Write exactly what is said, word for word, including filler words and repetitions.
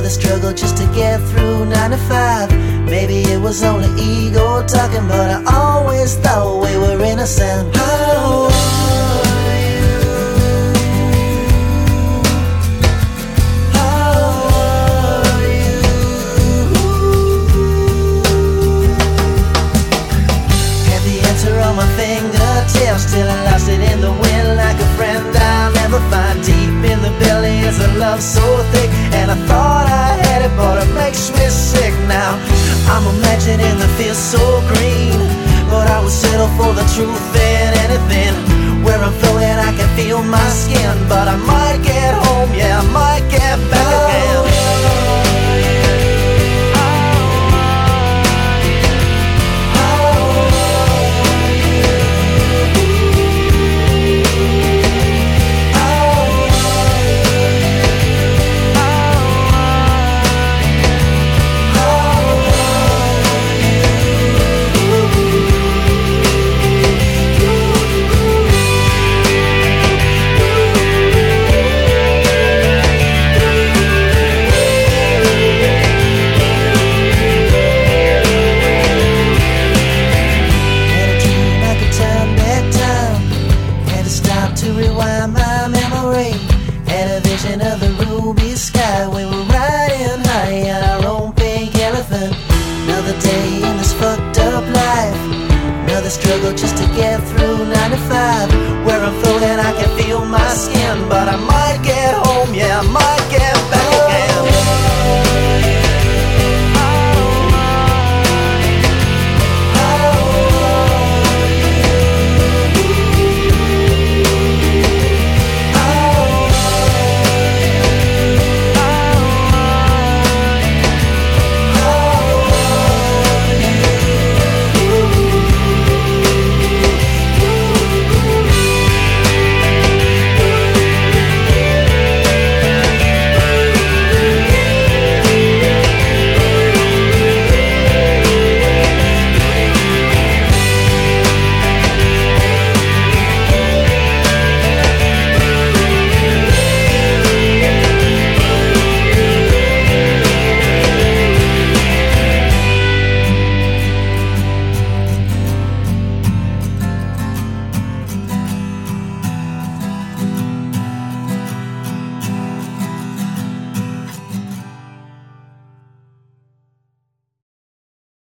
Another struggle just to get through nine to five. Maybe it was only ego talking, but I always thought we were innocent. How are you? How are you? Had the answer on my fingertips, till I lost it in the wind like a friend I'll never find. Deep in the belly is a love so thick, and I thought I had it, but it makes me sick now. I'm imagining the fear so green, but I would settle for the truth in anything. Where I'm floating I can feel my skin, but I might get home, yeah, I might get back again. To rewind my memory, had a vision of the ruby sky. We were riding high on our own pink elephant. Another day in this fucked up life, another struggle just to get through nine to five. Where I'm floating I can feel my skin, but I might